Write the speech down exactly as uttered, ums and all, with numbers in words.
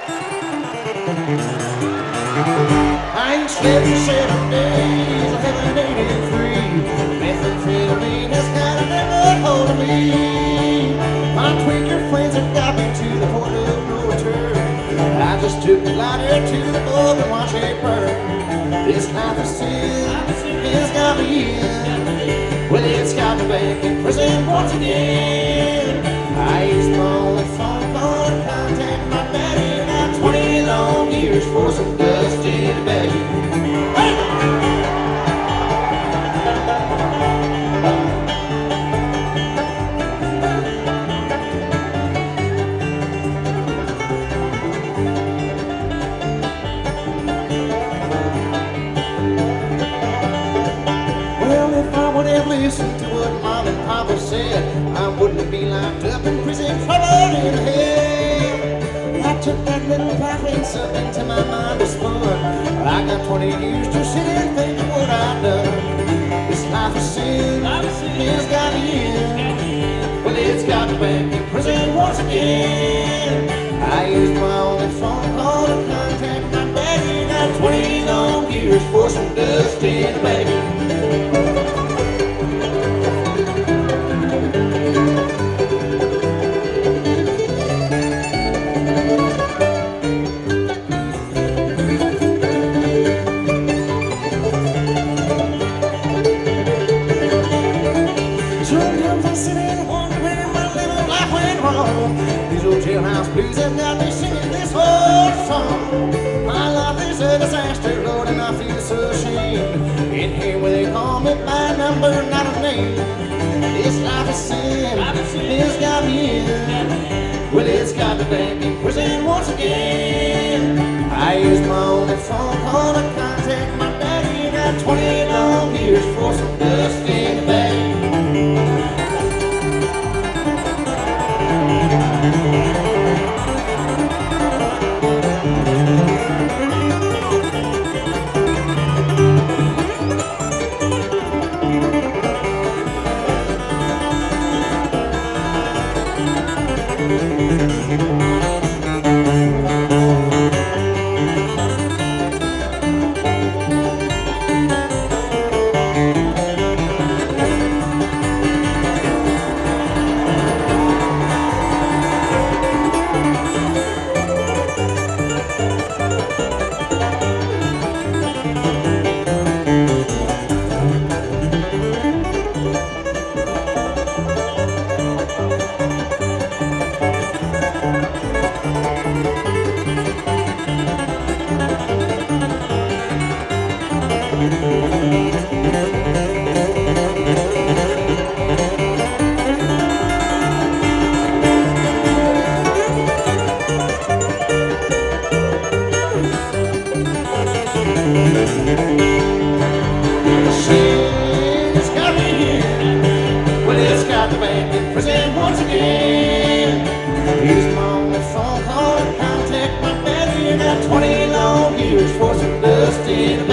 I ain't slept in seven days, I haven't eaten three. Methamphetamine has got a never hold of me. My tweaker friends have got me to the point of no return. I just took the lighter to the bulb and watch it burn. This life of sin has got me in. Well, it's got me back in prison once again. I used my only phone call to contact my daddy. Now twenty long years for some dust in a bag. Hey! Well, if I would have listened to what Mom and Papa said, I wouldn't be locked up in prison, troubled in the head. I took that little pipe and something to my mind was fun. I got twenty years to sit and think of what I've done. This life of sin has got me in. Well, it's got me back in prison once again. I used my only phone call to contact my daddy. Got twenty long years for some dust in the bag. Sometimes I sit and wonder where my little life went wrong. These old jailhouse blues have got me singing this whole song. My life is a disaster, Lord, and I feel so ashamed. In here where they call me by number, not a name. This life of sin has got me in. Well, it's got me back in prison once again. I used my only phone call to contact my daddy. Got twenty long years for some dust in the bag. Sin's got me in. Well, it's got me back in prison once again. Here's my only phone call to contact my daddy. I got twenty long years for some dust in